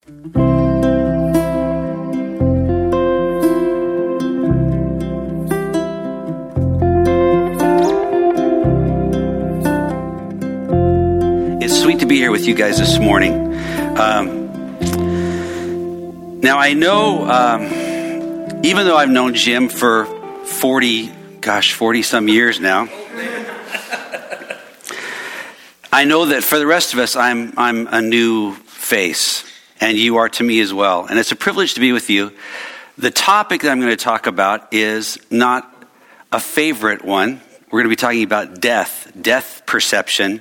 It's sweet to be here with you guys this morning. Now I know, even though I've known Jim for 40 some years now, I know that for the rest of us, I'm a new face, and you are to me as well. And it's a privilege to be with you. The topic that I'm going to talk about is not a favorite one. We're going to be talking about death perception.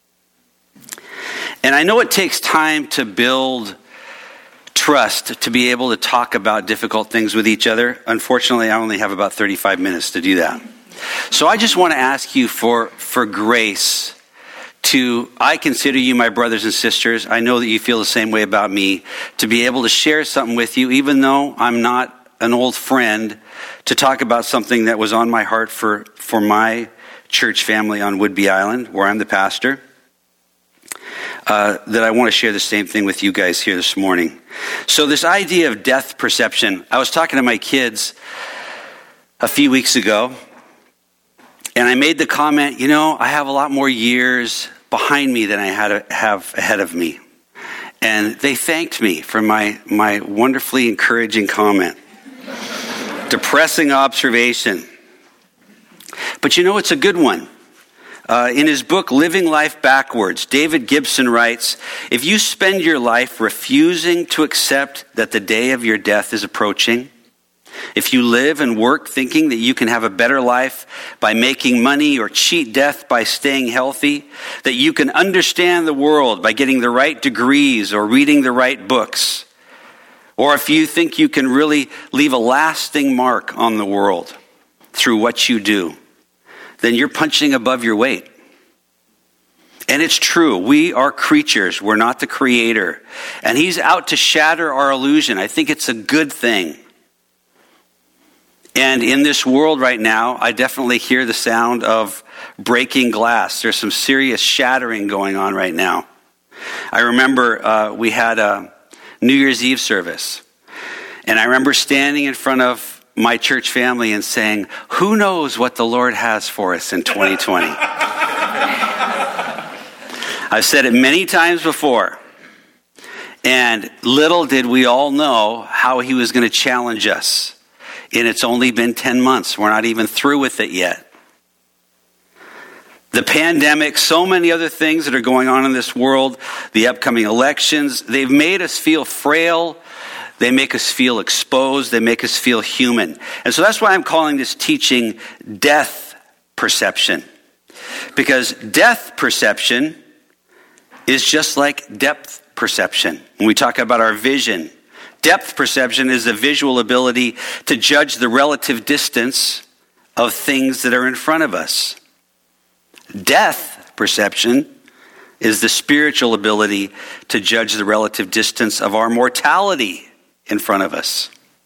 And I know it takes time to build trust to be able to talk about difficult things with each other. Unfortunately, I only have about 35 minutes to do that. So I just want to ask you for grace I consider you my brothers and sisters. I know that you feel the same way about me, to be able to share something with you, even though I'm not an old friend, to talk about something that was on my heart for my church family on Whidbey Island, where I'm the pastor. That I want to share the same thing with you guys here this morning. So this idea of death perception, I was talking to my kids a few weeks ago, and I made the comment, I have a lot more years behind me than I have ahead of me. And they thanked me for my wonderfully encouraging comment. Depressing observation. But it's a good one. In his book, Living Life Backwards, David Gibson writes, if you spend your life refusing to accept that the day of your death is approaching, if you live and work thinking that you can have a better life by making money or cheat death by staying healthy, that you can understand the world by getting the right degrees or reading the right books, or if you think you can really leave a lasting mark on the world through what you do, then you're punching above your weight. And it's true. We are creatures. We're not the creator. And he's out to shatter our illusion. I think it's a good thing. And in this world right now, I definitely hear the sound of breaking glass. There's some serious shattering going on right now. I remember we had a New Year's Eve service. And I remember standing in front of my church family and saying, who knows what the Lord has for us in 2020? I've said it many times before. And little did we all know how he was going to challenge us. And it's only been 10 months. We're not even through with it yet. The pandemic, so many other things that are going on in this world, the upcoming elections, they've made us feel frail. They make us feel exposed. They make us feel human. And so that's why I'm calling this teaching death perception. Because death perception is just like depth perception. When we talk about our vision, depth perception is the visual ability to judge the relative distance of things that are in front of us. Death perception is the spiritual ability to judge the relative distance of our mortality in front of us.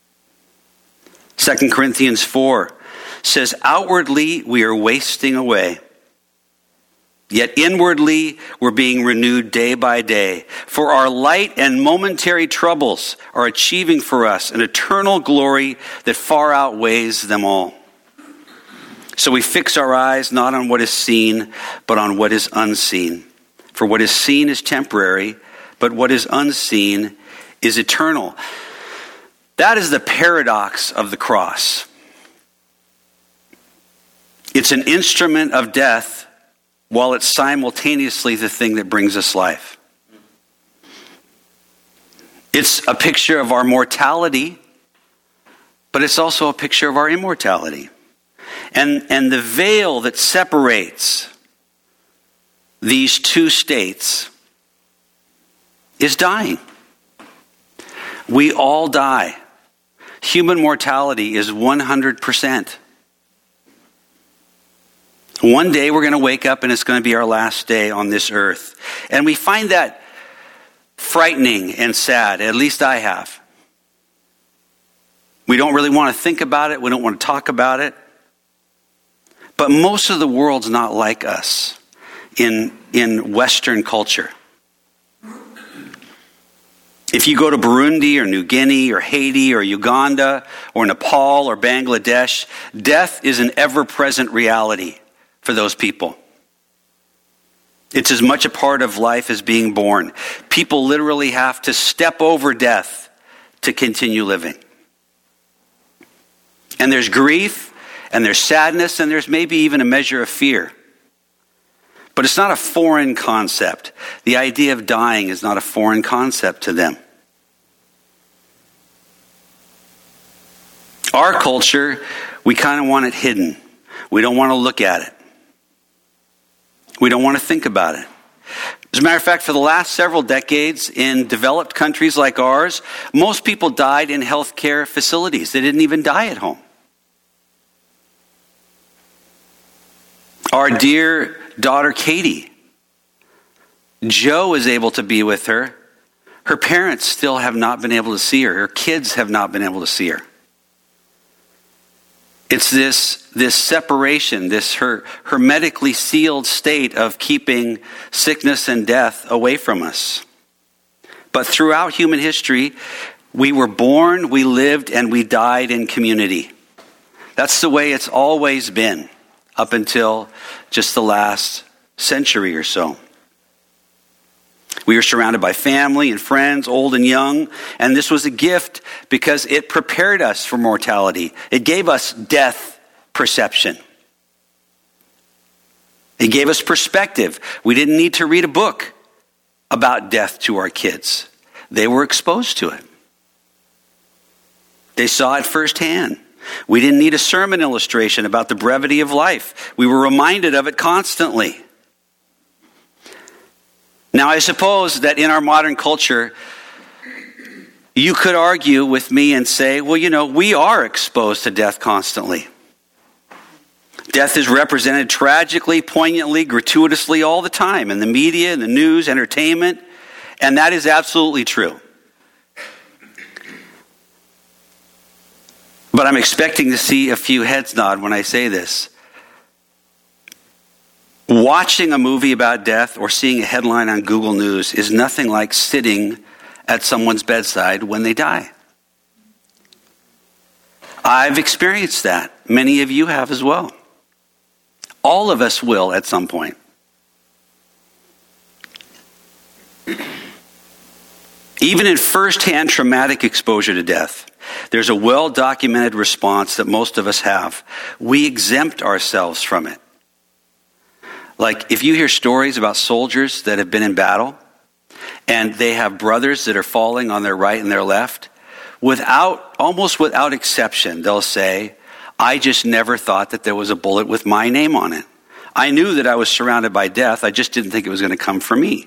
2 Corinthians 4 says, outwardly we are wasting away, yet inwardly we're being renewed day by day. For our light and momentary troubles are achieving for us an eternal glory that far outweighs them all. So we fix our eyes not on what is seen, but on what is unseen. For what is seen is temporary, but what is unseen is eternal. That is the paradox of the cross. It's an instrument of death, while it's simultaneously the thing that brings us life. It's a picture of our mortality, but it's also a picture of our immortality. And the veil that separates these two states is dying. We all die. Human mortality is 100%. One day we're going to wake up and it's going to be our last day on this earth. And we find that frightening and sad. At least I have. We don't really want to think about it. We don't want to talk about it. But most of the world's not like us in Western culture. If you go to Burundi or New Guinea or Haiti or Uganda or Nepal or Bangladesh, death is an ever-present reality for those people. It's as much a part of life as being born. People literally have to step over death to continue living. And there's grief, and there's sadness, and there's maybe even a measure of fear. But it's not a foreign concept. The idea of dying is not a foreign concept to them. Our culture, we kind of want it hidden. We don't want to look at it. We don't want to think about it. As a matter of fact, for the last several decades in developed countries like ours, most people died in healthcare facilities. They didn't even die at home. Our dear daughter Katie, Joe is able to be with her. Her parents still have not been able to see her. Her kids have not been able to see her. It's this separation, this hermetically sealed state of keeping sickness and death away from us. But throughout human history, we were born, we lived, and we died in community. That's the way it's always been up until just the last century or so. We were surrounded by family and friends, old and young, and this was a gift because it prepared us for mortality. It gave us death perception. It gave us perspective. We didn't need to read a book about death to our kids. They were exposed to it. They saw it firsthand. We didn't need a sermon illustration about the brevity of life. We were reminded of it constantly. Now, I suppose that in our modern culture, you could argue with me and say, well, we are exposed to death constantly. Death is represented tragically, poignantly, gratuitously all the time in the media, in the news, entertainment, and that is absolutely true. But I'm expecting to see a few heads nod when I say this. Watching a movie about death or seeing a headline on Google News is nothing like sitting at someone's bedside when they die. I've experienced that. Many of you have as well. All of us will at some point. Even in first-hand traumatic exposure to death, there's a well-documented response that most of us have. We exempt ourselves from it. Like if you hear stories about soldiers that have been in battle and they have brothers that are falling on their right and their left, almost without exception, they'll say, I just never thought that there was a bullet with my name on it. I knew that I was surrounded by death. I just didn't think it was going to come for me.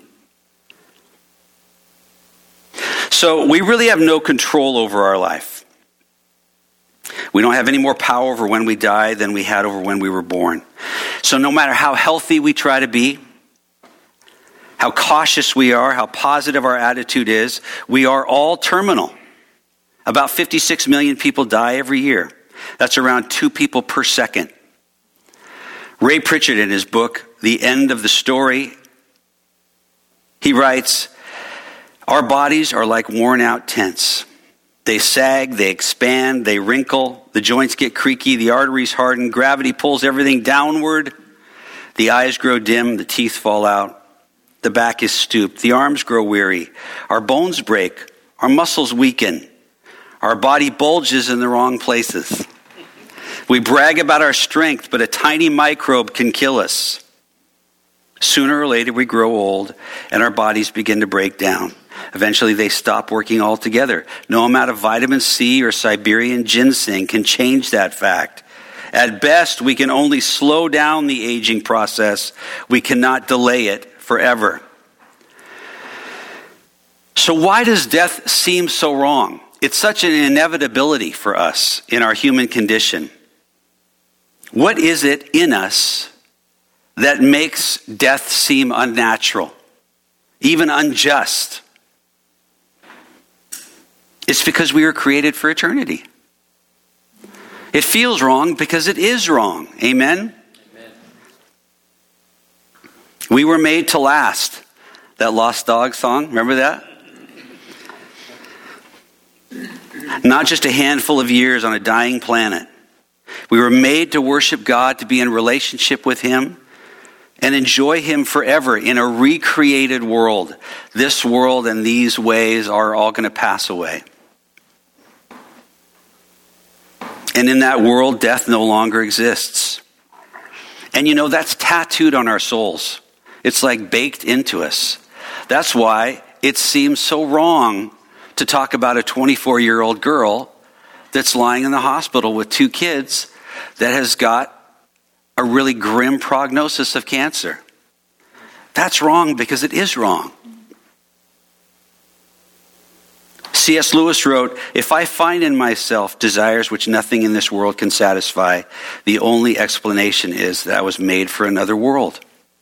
So we really have no control over our life. We don't have any more power over when we die than we had over when we were born. So no matter how healthy we try to be, how cautious we are, how positive our attitude is, we are all terminal. About 56 million people die every year. That's around 2 people per second. Ray Pritchard, in his book, The End of the Story, he writes, our bodies are like worn out tents. They sag, they expand, they wrinkle, the joints get creaky, the arteries harden, gravity pulls everything downward, the eyes grow dim, the teeth fall out, the back is stooped, the arms grow weary, our bones break, our muscles weaken, our body bulges in the wrong places. We brag about our strength, but a tiny microbe can kill us. Sooner or later we grow old and our bodies begin to break down. Eventually they stop working altogether. No amount of vitamin C or Siberian ginseng can change that fact. At best, we can only slow down the aging process. We cannot delay it forever. So why does death seem so wrong? It's such an inevitability for us in our human condition. What is it in us that makes death seem unnatural, even unjust? It's because we were created for eternity. It feels wrong because it is wrong. Amen? Amen. We were made to last. That Lost Dog song, remember that? not just a handful of years on a dying planet. We were made to worship God, to be in relationship with Him, and enjoy Him forever in a recreated world. This world and these ways are all going to pass away. And in that world, death no longer exists. And that's tattooed on our souls. It's like baked into us. That's why it seems so wrong to talk about a 24-year-old girl that's lying in the hospital with 2 kids that has got a really grim prognosis of cancer. That's wrong because it is wrong. C.S. Lewis wrote, "If I find in myself desires which nothing in this world can satisfy, the only explanation is that I was made for another world."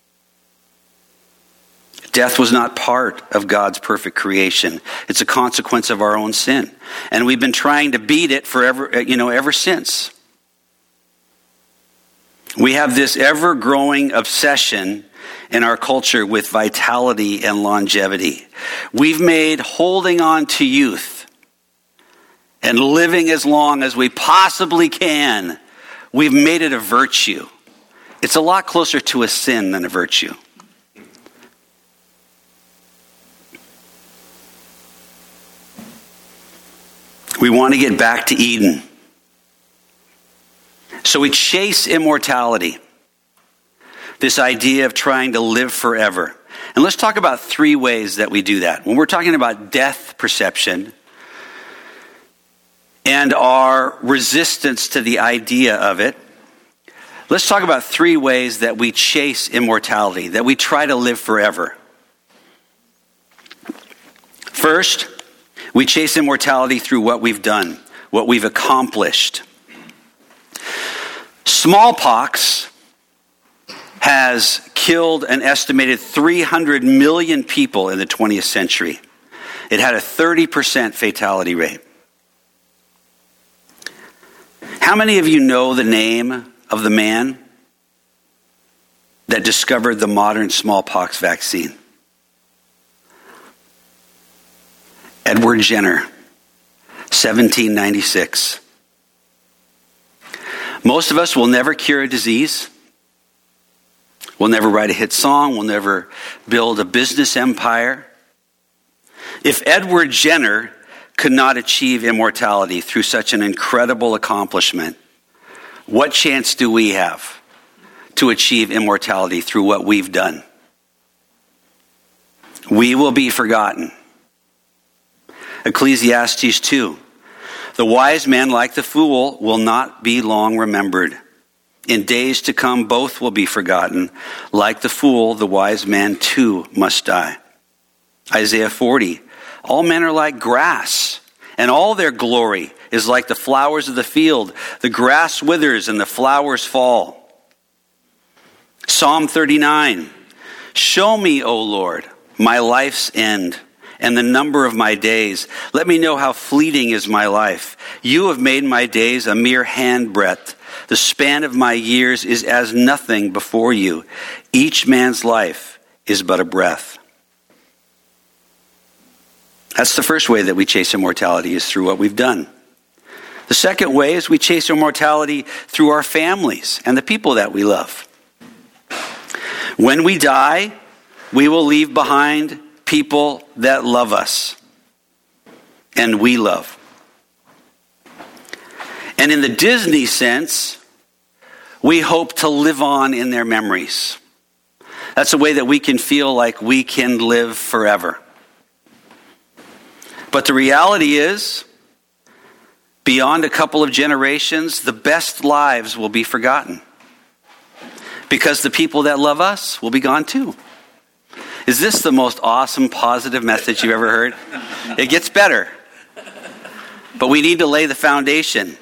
Death was not part of God's perfect creation. It's a consequence of our own sin. And we've been trying to beat it ever since. We have this ever-growing obsession in our culture with vitality and longevity. We've made holding on to youth and living as long as we possibly can, we've made it a virtue. It's a lot closer to a sin than a virtue. We want to get back to Eden. So we chase immortality. This idea of trying to live forever. And let's talk about 3 ways that we do that. When we're talking about death perception and our resistance to the idea of it, let's talk about 3 ways that we chase immortality, that we try to live forever. First, we chase immortality through what we've done, what we've accomplished. Smallpox has killed an estimated 300 million people in the 20th century. It had a 30% fatality rate. How many of you know the name of the man that discovered the modern smallpox vaccine? Edward Jenner, 1796. Most of us will never cure a disease. We'll never write a hit song. We'll never build a business empire. If Edward Jenner could not achieve immortality through such an incredible accomplishment, what chance do we have to achieve immortality through what we've done? We will be forgotten. Ecclesiastes 2. The wise man, like the fool, will not be long remembered. In days to come, both will be forgotten. Like the fool, the wise man too must die. Isaiah 40. All men are like grass, and all their glory is like the flowers of the field. The grass withers and the flowers fall. Psalm 39. Show me, O Lord, my life's end and the number of my days. Let me know how fleeting is my life. You have made my days a mere handbreadth. The span of my years is as nothing before you. Each man's life is but a breath. That's the first way that we chase immortality, is through what we've done. The second way is we chase immortality through our families and the people that we love. When we die, we will leave behind people that love us and we love. And in the Disney sense, we hope to live on in their memories. That's a way that we can feel like we can live forever. But the reality is, beyond a couple of generations, the best lives will be forgotten. Because the people that love us will be gone too. Is this the most awesome, positive message you've ever heard? It gets better. But we need to lay the foundation.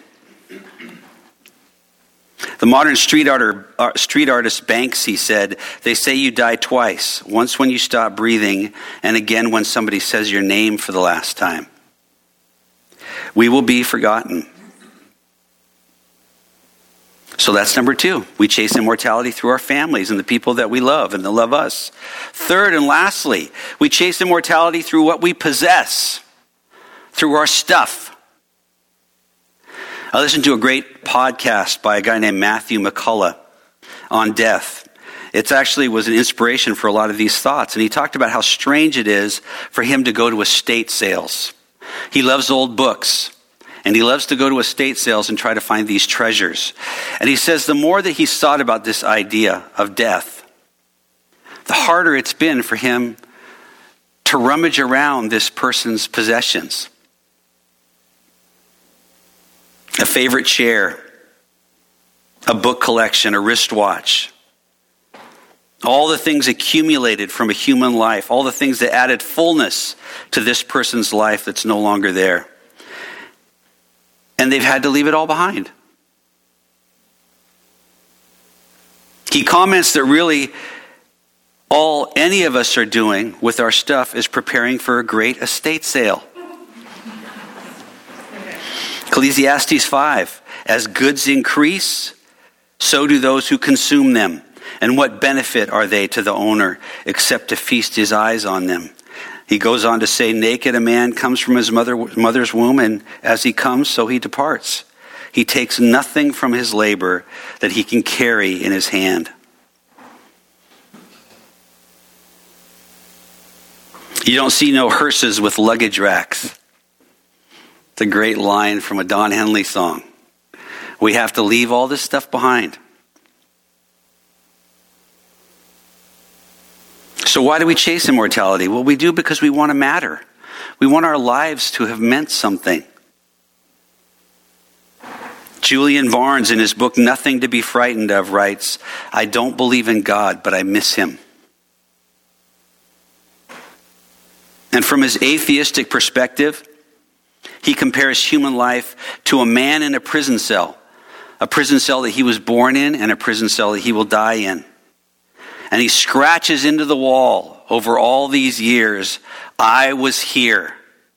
The modern street artist Banksy said, they say you die twice. Once when you stop breathing, and again when somebody says your name for the last time. We will be forgotten. So that's number 2. We chase immortality through our families and the people that we love and that love us. Third and lastly, we chase immortality through what we possess, through our stuff. I listened to a great podcast by a guy named Matthew McCullough on death. It actually was an inspiration for a lot of these thoughts. And he talked about how strange it is for him to go to estate sales. He loves old books. And he loves to go to estate sales and try to find these treasures. And he says the more that he's thought about this idea of death, the harder it's been for him to rummage around this person's possessions. A favorite chair, a book collection, a wristwatch. All the things accumulated from a human life, all the things that added fullness to this person's life that's no longer there. And they've had to leave it all behind. He comments that really all any of us are doing with our stuff is preparing for a great estate sale. Ecclesiastes 5, as goods increase, so do those who consume them. And what benefit are they to the owner except to feast his eyes on them? He goes on to say, naked a man comes from his mother's womb, and as he comes, so he departs. He takes nothing from his labor that he can carry in his hand. You don't see no hearses with luggage racks. It's a great line from a Don Henley song. We have to leave all this stuff behind. So why do we chase immortality? Well, we do because we want to matter. We want our lives to have meant something. Julian Barnes, in his book, Nothing to be Frightened of, writes, I don't believe in God, but I miss him. And from his atheistic perspective, he compares human life to a man in a prison cell that he was born in and a prison cell that he will die in. And he scratches into the wall over all these years, I was here.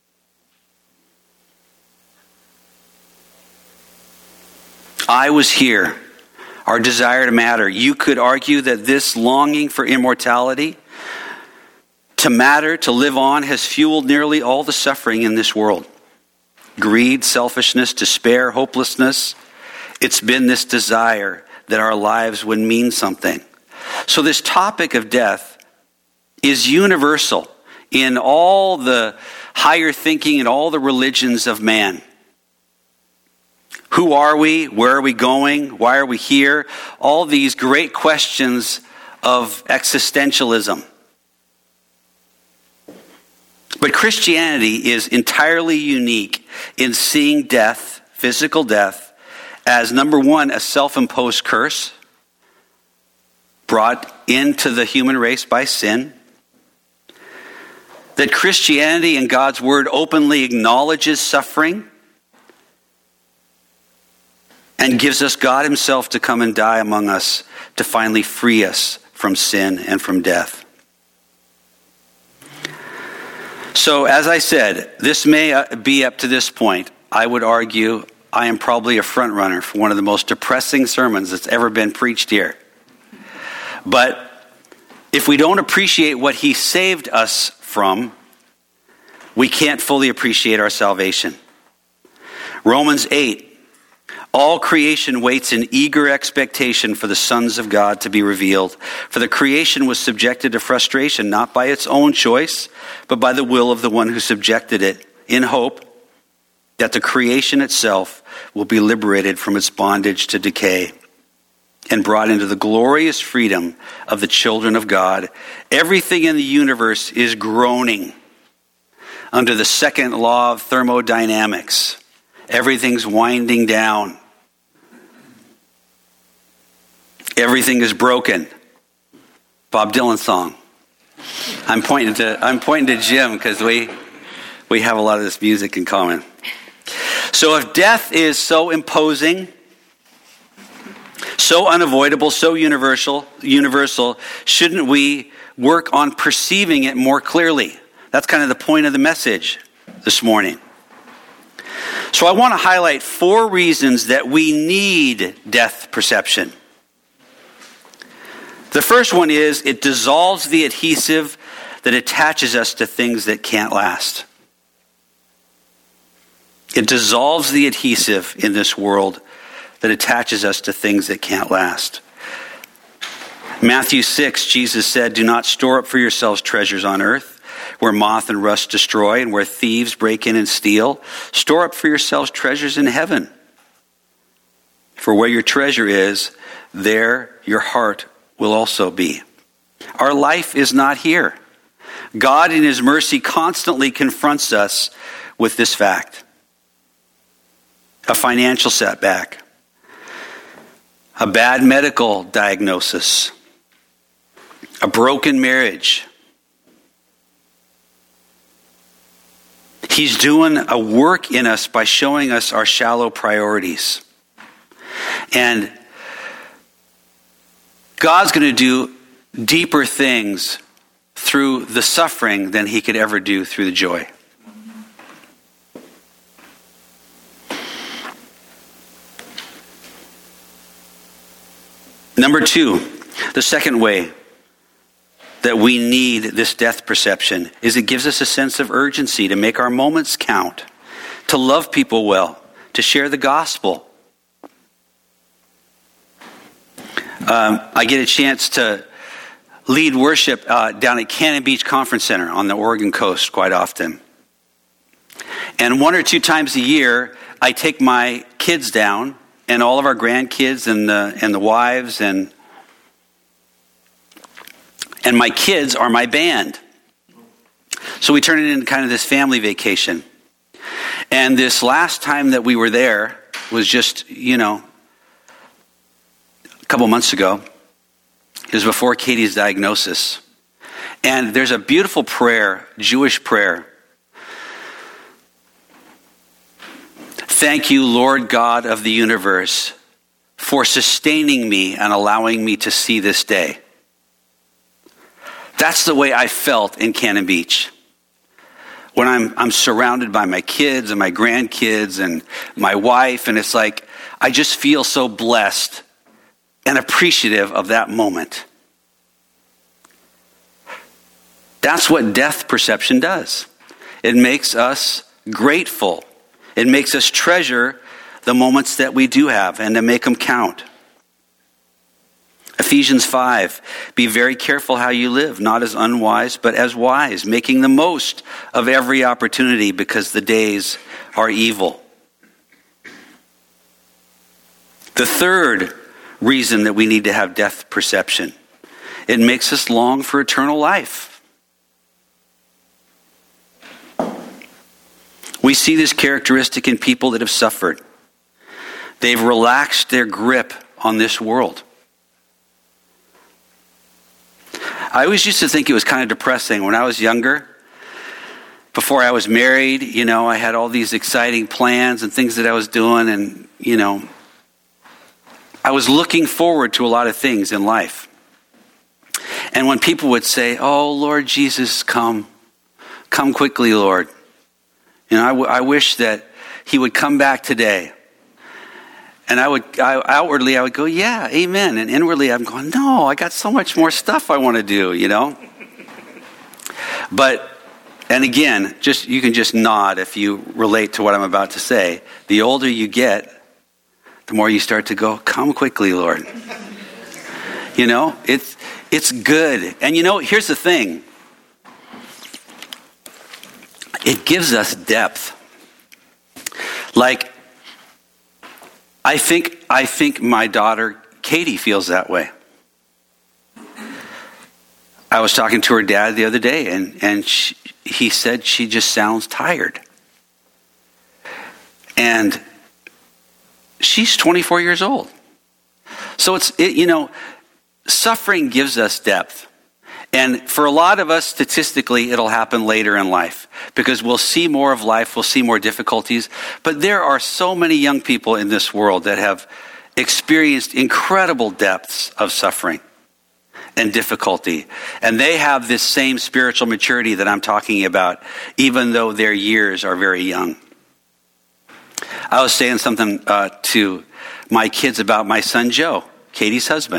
I was here. Our desire to matter. You could argue that this longing for immortality, to matter, to live on, has fueled nearly all the suffering in this world. Greed, selfishness, despair, hopelessness. It's been this desire that our lives would mean something. So this topic of death is universal in all the higher thinking and all the religions of man. Who are we? Where are we going? Why are we here? All these great questions of existentialism. But Christianity is entirely unique in seeing death, physical death, as number one, a self-imposed curse brought into the human race by sin. That Christianity and God's word openly acknowledges suffering and gives us God himself to come and die among us to finally free us from sin and from death. So as I said, this may be up to this point. I would argue I am probably a front runner for one of the most depressing sermons that's ever been preached here. But if we don't appreciate what he saved us from, we can't fully appreciate our salvation. Romans 8. All creation waits in eager expectation for the sons of God to be revealed. For the creation was subjected to frustration, not by its own choice, but by the will of the one who subjected it, in hope that the creation itself will be liberated from its bondage to decay and brought into the glorious freedom of the children of God. Everything in the universe is groaning under the second law of thermodynamics. Everything's winding down. Everything is broken. Bob Dylan song. I'm pointing to Jim because we have a lot of this music in common. So if death is so imposing, so unavoidable, so universal, shouldn't we work on perceiving it more clearly? That's kind of the point of the message this morning. So I want to highlight 4 reasons that we need death perception. The first one is it dissolves the adhesive that attaches us to things that can't last. It dissolves the adhesive in this world that attaches us to things that can't last. Matthew 6, Jesus said, "Do not store up for yourselves treasures on earth, where moth and rust destroy and where thieves break in and steal. Store up for yourselves treasures in heaven. For where your treasure is, there your heart will also be." Our life is not here. God in his mercy constantly confronts us with this fact. A financial setback, a bad medical diagnosis, a broken marriage. He's doing a work in us by showing us our shallow priorities. And God's going to do deeper things through the suffering than he could ever do through the joy. Number two, the second way that we need this death perception is it gives us a sense of urgency to make our moments count, to love people well, to share the gospel. I get a chance to lead worship down at Cannon Beach Conference Center on the Oregon coast quite often. And 1 or 2 times a year, I take my kids down, and all of our grandkids and the wives, and my kids are my band. So we turn it into kind of this family vacation. And this last time that we were there was just, a couple months ago. It was before Katie's diagnosis. And there's a beautiful prayer, Jewish prayer. "Thank you, Lord God of the universe, for sustaining me and allowing me to see this day." That's the way I felt in Cannon Beach. When I'm surrounded by my kids and my grandkids and my wife, and it's like, I just feel so blessed and appreciative of that moment. That's what death perception does. It makes us grateful. It makes us treasure the moments that we do have and to make them count. Ephesians 5, "Be very careful how you live, not as unwise, but as wise, making the most of every opportunity because the days are evil." The third reason that we need to have death perception, it makes us long for eternal life. We see this characteristic in people that have suffered. They've relaxed their grip on this world. I always used to think it was kind of depressing when I was younger. Before I was married, I had all these exciting plans and things that I was doing, and, I was looking forward to a lot of things in life. And when people would say, "Oh, Lord Jesus, come quickly, Lord. I wish that he would come back today." And outwardly I would go, "Yeah, amen." And inwardly I'm going, "No, I got so much more stuff I want to do, But, and again, you can just nod if you relate to what I'm about to say. The older you get, the more you start to go, "Come quickly, Lord." It's good. And here's the thing. It gives us depth. Like, I think my daughter Katie feels that way. I was talking to her dad the other day, and he said she just sounds tired. And she's 24 years old. So suffering gives us depth. And for a lot of us, statistically, it'll happen later in life because we'll see more of life, we'll see more difficulties. But there are so many young people in this world that have experienced incredible depths of suffering and difficulty. And they have this same spiritual maturity that I'm talking about, even though their years are very young. I was saying something to my kids about my son Joe, Katie's husband.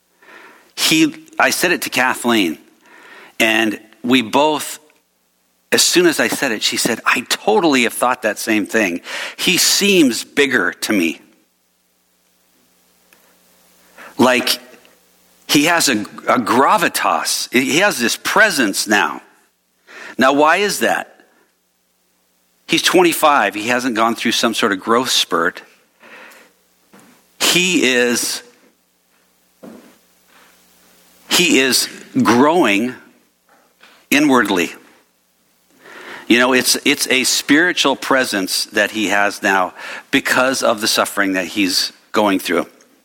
I said it to Kathleen, and we both as soon as I said it, she said, I totally have thought that same thing. He seems bigger to me. Like he has a gravitas. He has this presence now. Now, why is that? He's 25. He hasn't gone through some sort of growth spurt. He is growing inwardly. You know, it's a spiritual presence that he has now because of the suffering that he's going through.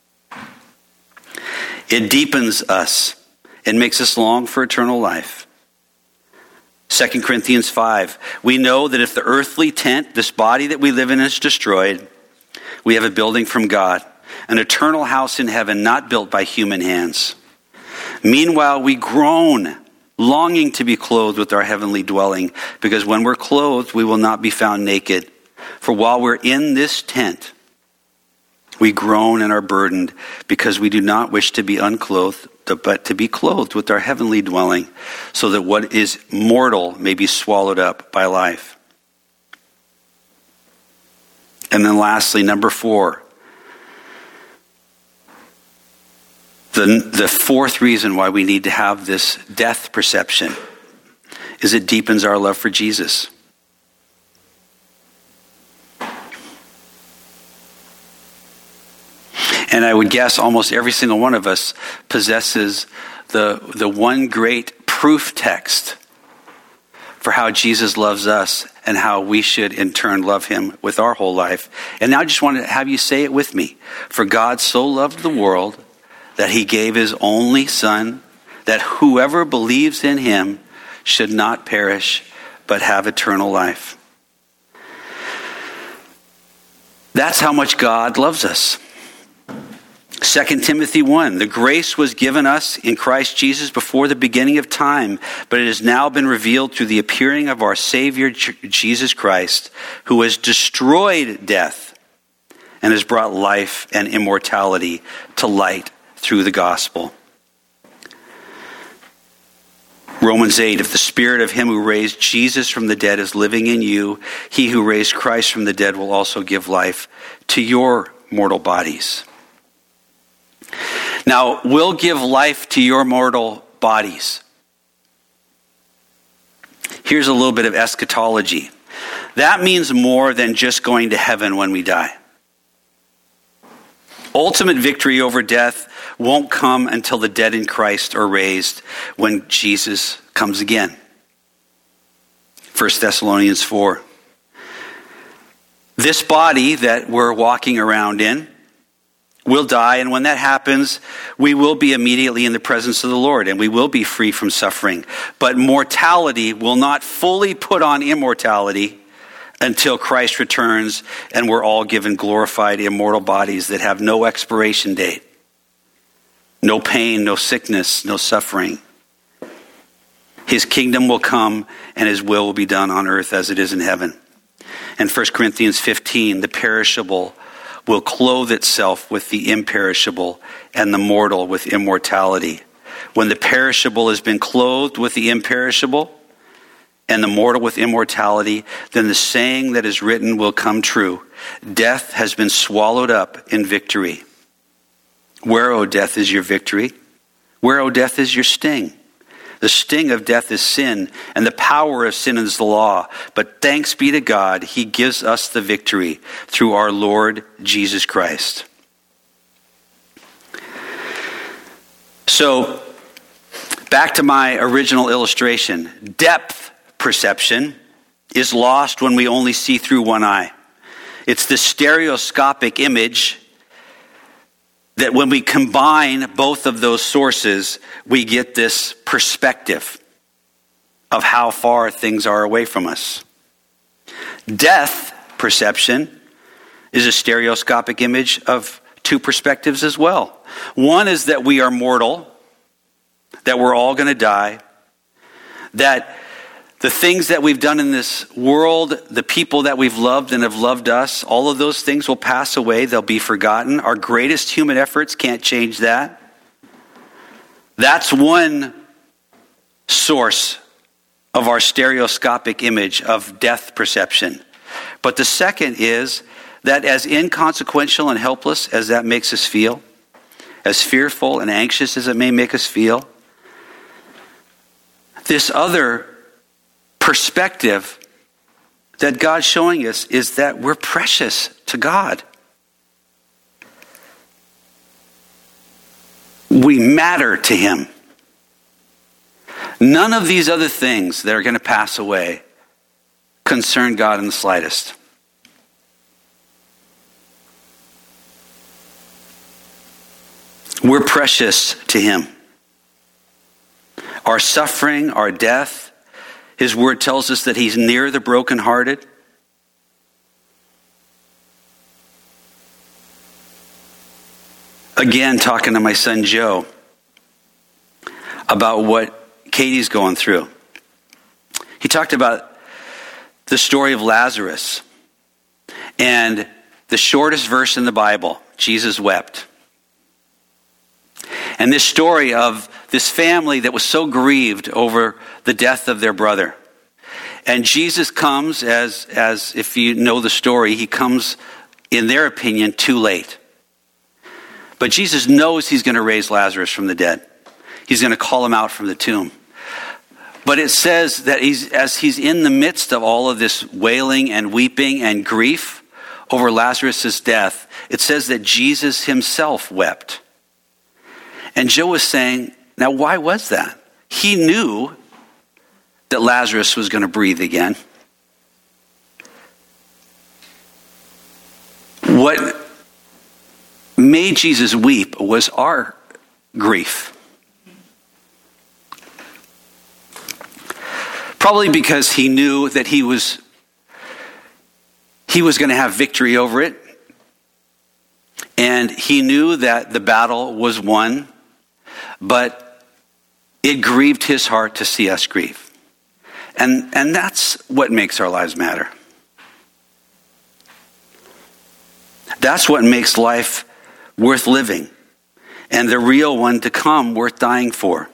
It deepens us. It makes us long for eternal life. 2 Corinthians 5, we know that if the earthly tent, this body that we live in, is destroyed, we have a building from God, an eternal house in heaven not built by human hands. Meanwhile, we groan, longing to be clothed with our heavenly dwelling, because when we're clothed, we will not be found naked. For while we're in this tent, we groan and are burdened, because we do not wish to be unclothed, but to be clothed with our heavenly dwelling, so that what is mortal may be swallowed up by life. And then lastly, number 4. The fourth reason why we need to have this death perception is it deepens our love for Jesus. And I would guess almost every single one of us possesses the one great proof text for how Jesus loves us and how we should in turn love him with our whole life. And now I just want to have you say it with me. For God so loved the world that he gave his only Son, that whoever believes in him should not perish, but have eternal life. That's how much God loves us. 2 Timothy 1, the grace was given us in Christ Jesus before the beginning of time, but it has now been revealed through the appearing of our Savior Jesus Christ, who has destroyed death and has brought life and immortality to light through the gospel. Romans 8, if the spirit of him who raised Jesus from the dead is living in you, he who raised Christ from the dead will also give life to your mortal bodies. Now, we'll give life to your mortal bodies. Here's a little bit of eschatology. That means more than just going to heaven when we die. Ultimate victory over death won't come until the dead in Christ are raised when Jesus comes again. 1 Thessalonians 4. This body that we're walking around in will die, and when that happens, we will be immediately in the presence of the Lord, and we will be free from suffering. But mortality will not fully put on immortality until Christ returns and we're all given glorified immortal bodies that have no expiration date. No pain, no sickness, no suffering. His kingdom will come and his will be done on earth as it is in heaven. And 1 Corinthians 15, the perishable will clothe itself with the imperishable and the mortal with immortality. When the perishable has been clothed with the imperishable and the mortal with immortality, then the saying that is written will come true. Death has been swallowed up in victory. Where, O death, is your victory? Where, O death, is your sting? The sting of death is sin, and the power of sin is the law. But thanks be to God, he gives us the victory through our Lord Jesus Christ. So, back to my original illustration. Depth perception is lost when we only see through one eye. It's the stereoscopic image that when we combine both of those sources, we get this perspective of how far things are away from us. Death perception is a stereoscopic image of two perspectives as well. One is that we are mortal, that we're all going to die, that the things that we've done in this world, the people that we've loved and have loved us, all of those things will pass away. They'll be forgotten. Our greatest human efforts can't change that. That's one source of our stereoscopic image of death perception. But the second is that as inconsequential and helpless as that makes us feel, as fearful and anxious as it may make us feel, this other perspective that God's showing us is that we're precious to God. We matter to Him. None of these other things that are going to pass away concern God in the slightest. We're precious to Him. Our suffering, our death, His word tells us that He's near the brokenhearted. Again, talking to my son Joe about what Katie's going through. He talked about the story of Lazarus. And the shortest verse in the Bible, Jesus wept. And this story of this family that was so grieved over the death of their brother. And Jesus comes, as if you know the story, He comes, in their opinion, too late. But Jesus knows He's going to raise Lazarus from the dead. He's going to call him out from the tomb. But it says that as He's in the midst of all of this wailing and weeping and grief over Lazarus' death, it says that Jesus Himself wept. And Joe was saying, now why was that? He knew that Lazarus was going to breathe again. What made Jesus weep was our grief. Probably because He knew that he was going to have victory over it. And He knew that the battle was won. But it grieved His heart to see us grieve. And that's what makes our lives matter. That's what makes life worth living. And the real one to come worth dying for.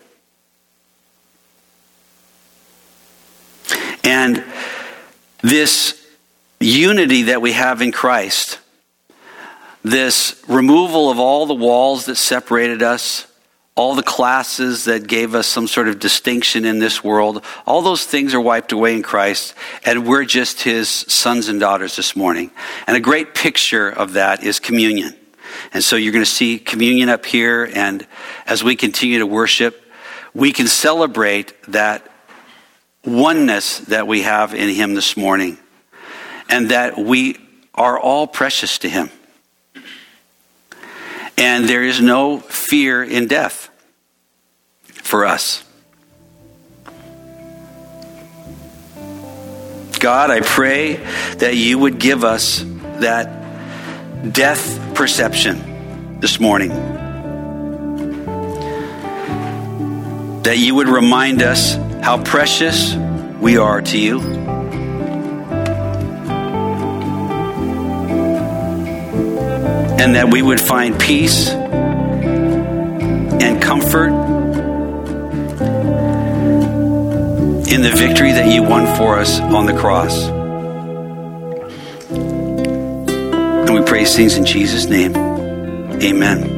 And this unity that we have in Christ, this removal of all the walls that separated us, all the classes that gave us some sort of distinction in this world, all those things are wiped away in Christ, and we're just His sons and daughters this morning. And a great picture of that is communion. And so you're going to see communion up here, and as we continue to worship, we can celebrate that oneness that we have in Him this morning, and that we are all precious to Him. And there is no fear in death for us. God, I pray that You would give us that death perception this morning. That You would remind us how precious we are to You. And that we would find peace and comfort in the victory that You won for us on the cross. And we pray these things in Jesus' name. Amen.